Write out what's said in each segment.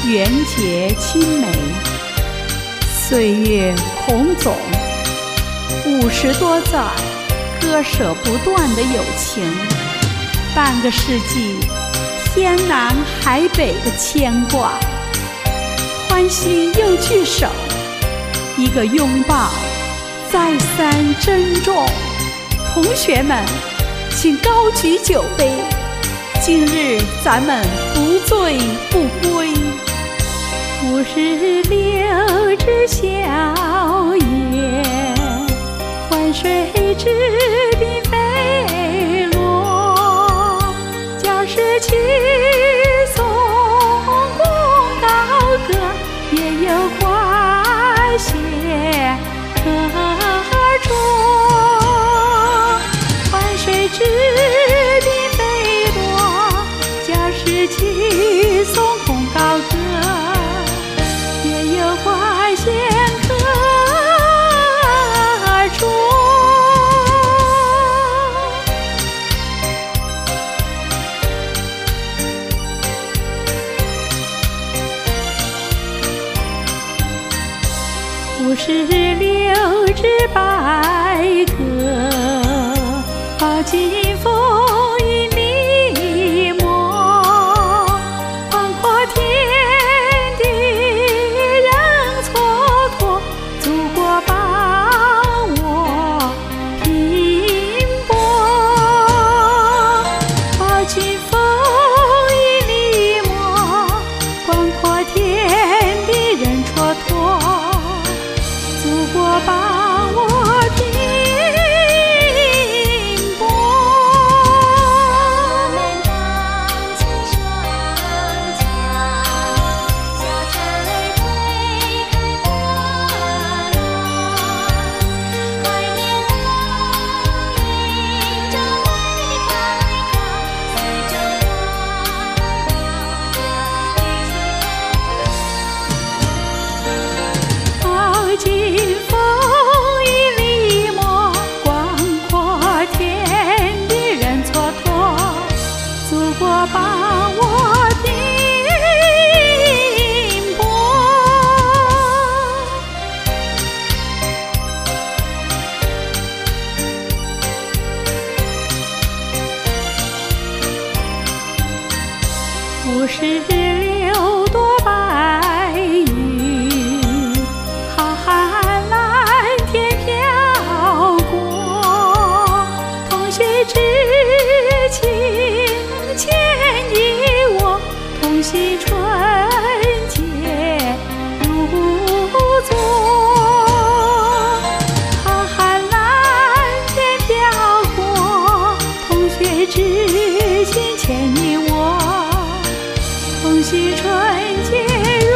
缘结青梅，岁月孔总，50多载，割舍不断的友情，半个世纪，天南海北的牵挂，欢喜又聚首，一个拥抱，再三珍重。同学们，请高举酒杯，今日咱们不醉不归。56只笑颜，换水之滨飞落，教师齐颂功高歌，也有花谢可捉。换水之滨飞落，教师齐颂功高歌，也有花谢可捉。56只白鸽，饱经风雨迷蒙，宽阔天地任蹉跎，祖国帮我拼搏。饱经风雨迷蒙，宽阔天地任蹉跎，祖国帮我拼搏。 我们荡起双桨，小船儿推开波浪，海面风迎着来看，随着浪饱经风雨迷蒙，广阔天地任蹉跎，祖国帮我拼搏。56朵白云，浩瀚蓝天飘过，同学之情牵引我，同心纯洁如昨。浩瀚蓝天飘过，同学之情牵引我，同心纯洁如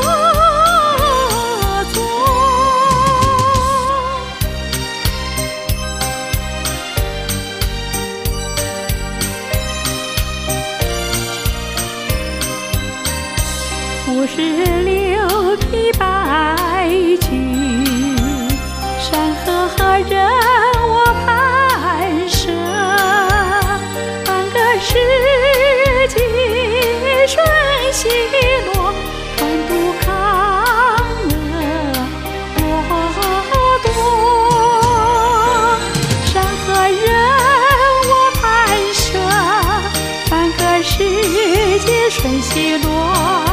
昨。56匹白驹，山河任我攀涉，半个世纪瞬息落，团渡康乐我夺。山河任我攀涉，半个世纪瞬息落，